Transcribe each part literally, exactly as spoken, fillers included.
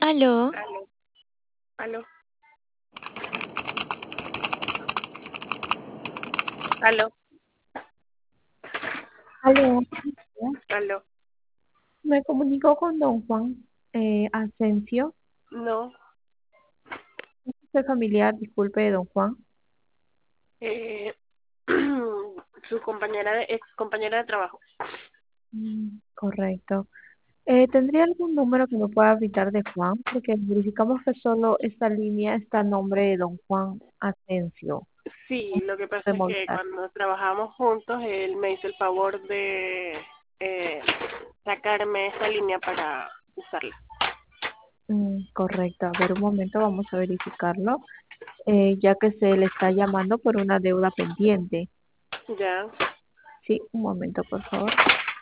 Aló, Aló, aló, aló, Aló, aló. me comunico con don Juan eh, Asensio. No, Soy familiar, disculpe, de don Juan. eh, su compañera de, ex compañera de trabajo. Mm, correcto. Eh, ¿tendría algún número que me pueda brindar de Juan? Porque verificamos que solo esta línea está a nombre de don Juan Asensio. Sí, lo que De pasa es que Movistar. cuando trabajamos juntos, él me hizo el favor de eh, sacarme esa línea para usarla. Mm, correcto. A ver, un momento, vamos a verificarlo, eh, ya que se le está llamando por una deuda pendiente. Ya, Sí, un momento, por favor.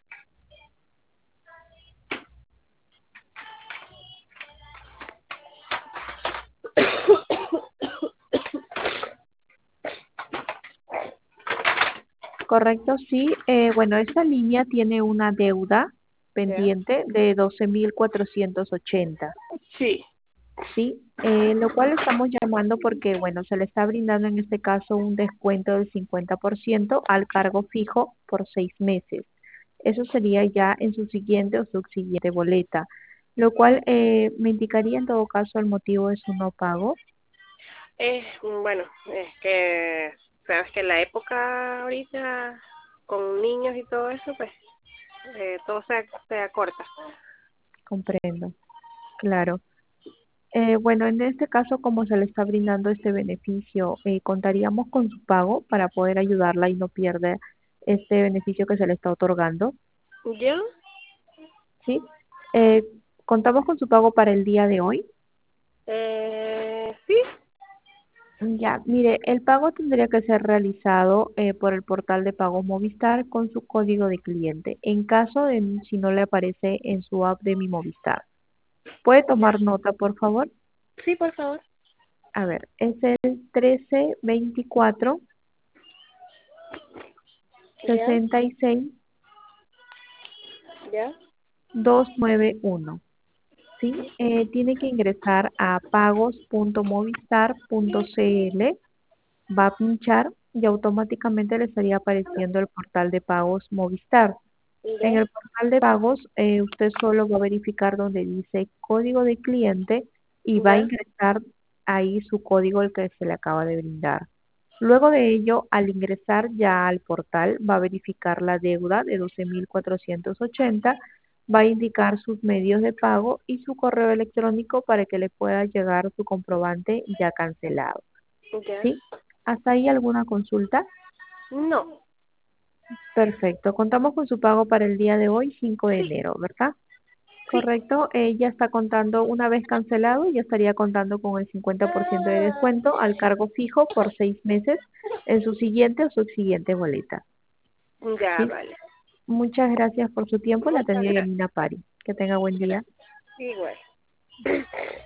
Correcto, sí. Eh, bueno, esta línea tiene una deuda ya. pendiente de doce mil cuatrocientos ochenta, Sí, ¿sí? Eh, lo cual estamos llamando porque, bueno, se le está brindando en este caso un descuento del cincuenta por ciento al cargo fijo por seis meses. Eso sería ya en su siguiente o subsiguiente boleta, lo cual eh, me indicaría en todo caso el motivo de su no pago. es bueno, es que sabes que la época ahorita con niños y todo eso, pues eh, todo se, se acorta. Comprendo, claro. Eh, bueno, en este caso, como se le está brindando este beneficio, eh, contaríamos con su pago para poder ayudarla y no pierde este beneficio que se le está otorgando, ¿Ya? ¿sí? Eh, contamos con su pago para el día de hoy. Eh, sí, Ya, mire, el pago tendría que ser realizado eh, por el portal de pagos Movistar con su código de cliente, en caso de si no le aparece en su app de mi Movistar. ¿Puede ya. tomar nota, por favor? Sí, por favor. A ver, es el trece veinticuatro ¿Ya? sesenta y seis ¿Ya? doscientos noventa y uno. ¿Sí? Eh, tiene que ingresar a pagos punto movistar punto cl, va a pinchar y automáticamente le estaría apareciendo el portal de pagos Movistar. En ¿Ya? el portal de pagos, eh, usted solo va a verificar donde dice código de cliente y va a ¿Ya? ingresar ahí su código, el que se le acaba de brindar. Luego de ello, al ingresar ya al portal, va a verificar la deuda de doce mil cuatrocientos ochenta, va a indicar sus medios de pago y su correo electrónico para que le pueda llegar su comprobante ya cancelado. ¿Ya? ¿Sí? ¿Hasta ahí alguna consulta? No. Perfecto. Contamos con su pago para el día de hoy, cinco de Sí, enero, ¿verdad? sí. Correcto. Eh, ya está contando, una vez cancelado, ya estaría contando con el cincuenta por ciento de descuento al cargo fijo por seis meses en su siguiente o subsiguiente boleta. Ya, ¿Sí? vale. Muchas gracias por su tiempo. La Muchas atendía gracias. Yanina Pari. Que tenga buen día. Gracias. Igual.